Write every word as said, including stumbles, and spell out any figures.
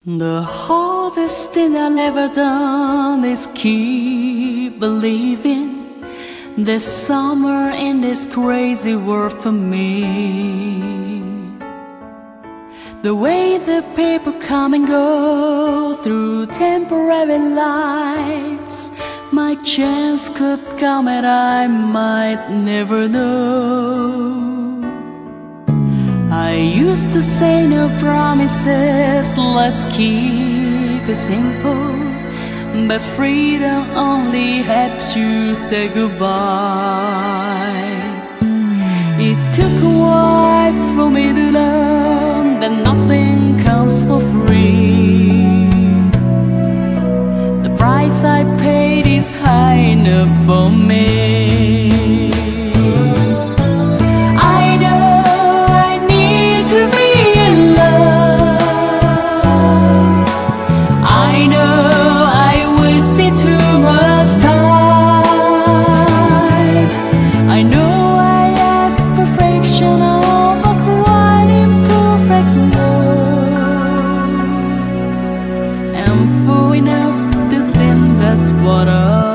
The hardest thing I've ever done is keep believing there's summer in this crazy world for me. The way the people come and go through temporary lives, my chance could come and I might never know. I used to say no promises, let's keep it simple, but freedom only helps you say goodbye. It took a while for me to learn that nothing comes for free. The price I paid is high enough for me. I'm full enough to think that's what I